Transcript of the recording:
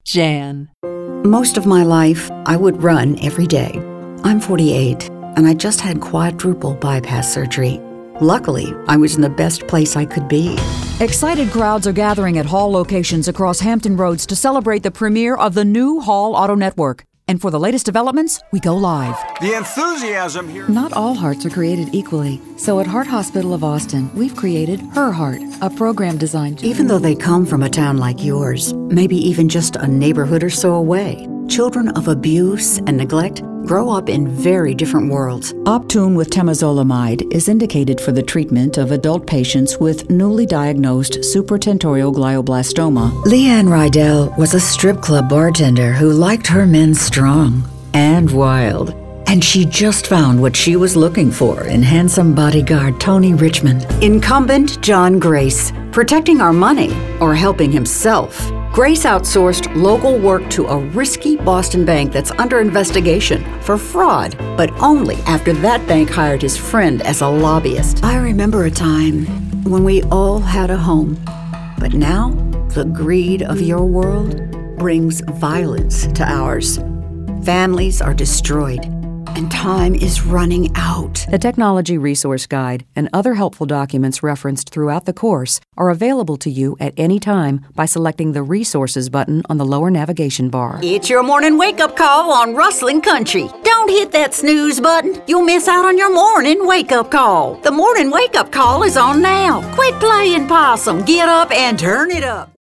Jan. Most of my life, I would run every day. I'm 48, and I just had quadruple bypass surgery. Luckily, I was in the best place I could be. Excited crowds are gathering at Hall locations across Hampton Roads to celebrate the premiere of the new Hall Auto Network. And for the latest developments, we go live. The enthusiasm here. Not all hearts are created equally. So at Heart Hospital of Austin, we've created Her Heart, a program designed to... Even though they come from a town like yours, maybe even just a neighborhood or so away, children of abuse and neglect grow up in very different worlds. Optune with temozolomide is indicated for the treatment of adult patients with newly diagnosed supratentorial glioblastoma. Leanne Rydell was a strip club bartender who liked her men strong and wild. And she just found what she was looking for in handsome bodyguard Tony Richmond. Incumbent John Grace, protecting our money or helping himself. Grace outsourced local work to a risky Boston bank that's under investigation for fraud, but only after that bank hired his friend as a lobbyist. I remember a time when we all had a home, but now the greed of your world brings violence to ours. Families are destroyed, and time is running out. The Technology Resource Guide and other helpful documents referenced throughout the course are available to you at any time by selecting the Resources button on the lower navigation bar. It's your morning wake-up call on Rustling Country. Don't hit that snooze button. You'll miss out on your morning wake-up call. The morning wake-up call is on now. Quit playing possum. Get up and turn it up.